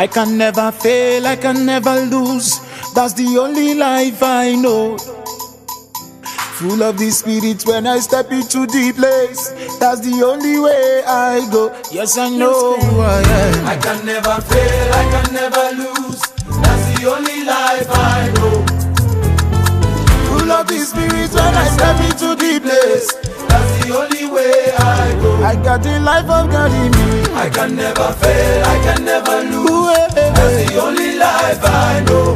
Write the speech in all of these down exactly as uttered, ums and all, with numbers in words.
I can never fail, I can never lose. That's the only life I know. Full of the spirit when I step into the place. That's the only way I go. Yes, I know who I am. I can never fail, I can never lose. That's the only life I know. Full of the spirit when I step into the place. That's the only way I go. I got the life of God in me. I can never fail, I can never lose. That's the only life I know.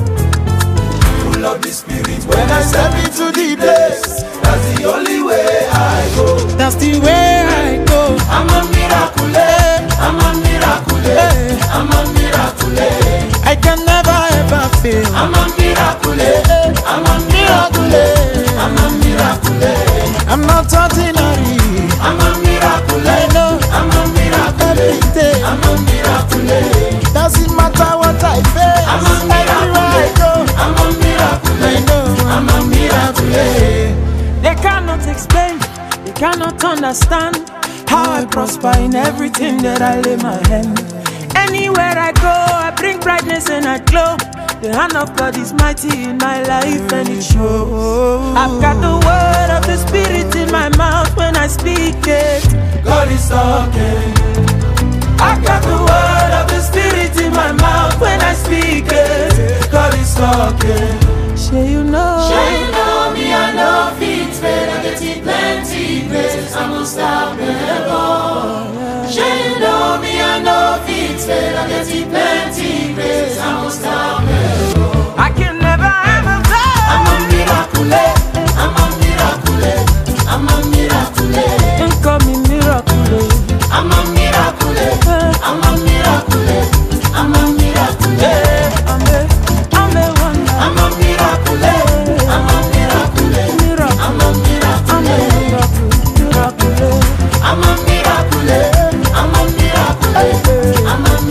Full of the spirit when I step into the place. That's the only way I go. That's the way I go. I'm a miracle, I'm a miracle, I'm a miracle. I can never ever fail. I'm a miracle, I'm a miracle, I'm a miracle. I'm not ordinary. I'm a miracle, I know. I'm a miracle, Every day. I'm a miracle. Doesn't matter what I face. I'm a Everywhere I miracle, go, I'm a miracle, I know. I'm a miracle. They cannot explain, they cannot understand how I prosper in everything that I lay my hand. Anywhere I go, I bring brightness and I glow. The hand of God is mighty in my life and it shows. I've got the word of the Spirit in my mouth when I speak it. God is talking. I've got the word of the Spirit in my mouth when I speak it. God is talking. Sure you know. Sure you know me, I know fit fail. I get it plenty grace. I'm unstoppable. Sure you know me, I know fit fail. I get it plenty grace. I'm unstoppable. I can never ever fail. I'm a miracle. I'm a miracle. I'm a miracle. Don't call me miracle. I'm a miracle. I'm a miracle. I'm a miracle. I'm a, I'm a wonder. I'm a miracle. I'm a miracle. Miracle. I'm a miracle. I'm a miracle. Miracle. I'm a miracle. I'm a miracle. I'm a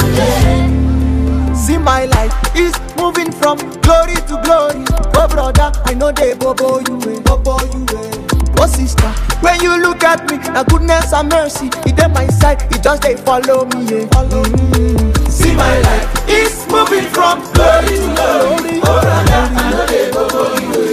miracle. See my life is moving from glory to glory. Oh brother, I know they bobo you way, bobo you way. Oh sister, when you look at me, now goodness and mercy, it on my side, it just they follow me, yeah. Follow me. See my life is moving from glory to glory. Oh brother, I know they bobo you way.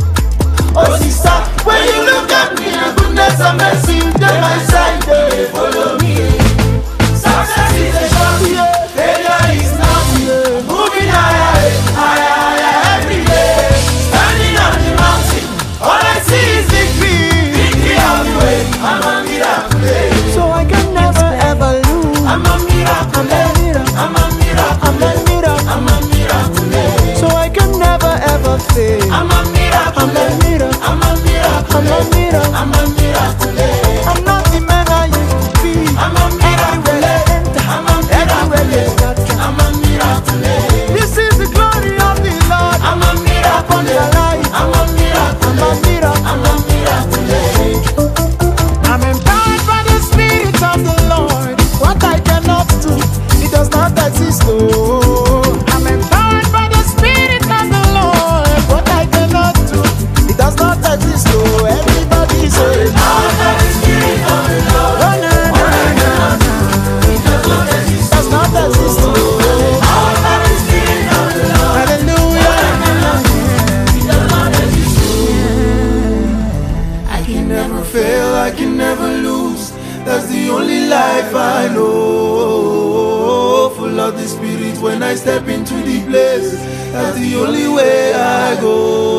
Oh sister, when you look at me, now goodness and mercy, it on my side, they follow me. Success is a shot, failure is nothing. Moving higher, higher, higher every day. Standing on the mountain, all I see is victory. Victory all the way. I'm a miracle. So I can never ever lose. I'm a miracle. I'm a miracle. I'm a miracle. I'm a miracle. I'm a miracle. So I can never ever fail. I'm a miracle. I'm a miracle. I'm a miracle. I'm a miracle. I'm a miracle. I'm not the man I used to be. I'm a miracle. Everywhere I enter, I'm a everywhere they miracle. got. I'm a miracle. This is the glory of the Lord. I'm a miracle. Upon their life. I'm a miracle. I'm a miracle. I'm a miracle. I'm empowered by the Spirit of the Lord. What I cannot do, it does not exist. Oh, I'm empowered by the Spirit of the Lord. What I cannot do, it does not exist. Oh, everybody say, All that is spirit of the Lord. oh, no, no, no, no. It does not exist. Does not exist. Oh, All that is spirit of the Lord. hallelujah. It does not exist. I can never fail, I can never lose. That's the only life I know. Full of the spirit when I step into the place. That's the only way I go.